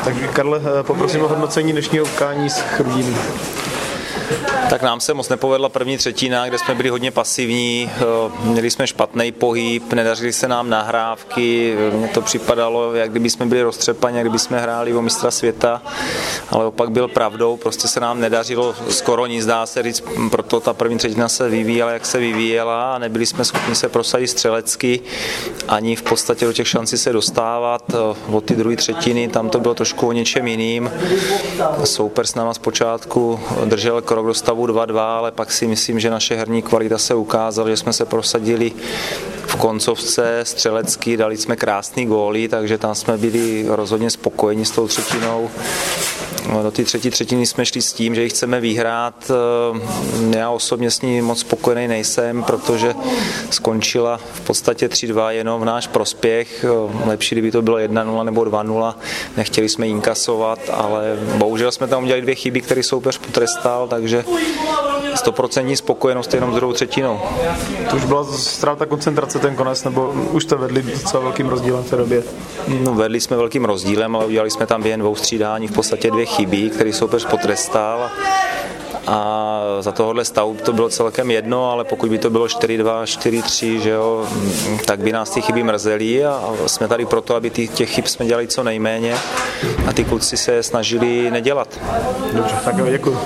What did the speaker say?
Takže Karle, poprosím o hodnocení dnešního utkání s Chrudimi. Tak nám se moc nepovedla první třetina, kde jsme byli hodně pasivní, měli jsme špatný pohyb, nedařily se nám nahrávky, mně to připadalo, jak kdyby jsme byli roztřepaní, jak kdyby jsme hráli o mistra světa, ale opak byl pravdou, prostě se nám nedařilo skoro nic, dá se říct, proto ta první třetina se vyvíjela, jak se vyvíjela a nebyli jsme schopni se prosadit střelecky, ani v podstatě do těch šancí se dostávat. Od ty druhé třetiny tam to bylo trošku o něčem jiným. Soupeř s náma zpočátku držel krok do stavu 2-2, ale pak si myslím, že naše herní kvalita se ukázala, že jsme se prosadili v koncovce střelecky, dali jsme krásný góly, takže tam jsme byli rozhodně spokojeni s tou třetinou. Do té třetí třetiny jsme šli s tím, že ji chceme vyhrát. Já osobně s ní moc spokojený nejsem, protože skončila v podstatě 3-2 jenom v náš prospěch. Lepší, kdyby to bylo 1-0 nebo 2-0. Nechtěli jsme inkasovat, ale bohužel jsme tam udělali 2 chyby, které soupeř potrestal, takže 100% spokojenost jenom s druhou třetinou. To už byla ztráta koncentrace ten konec, nebo už jste vedli docela velkým rozdílem v té době? No, vedli jsme velkým rozdílem, ale udělali jsme tam během 2 střídání v podstatě 2 chyby, které soupeř potrestal. A za tohohle stavu to bylo celkem jedno, ale pokud by to bylo 4-2, 4-3, že jo, tak by nás ty chyby mrzely a jsme tady proto, aby těch chyb jsme dělali co nejméně a ty kluci se snažili nedělat. Dobře, tak děkuji.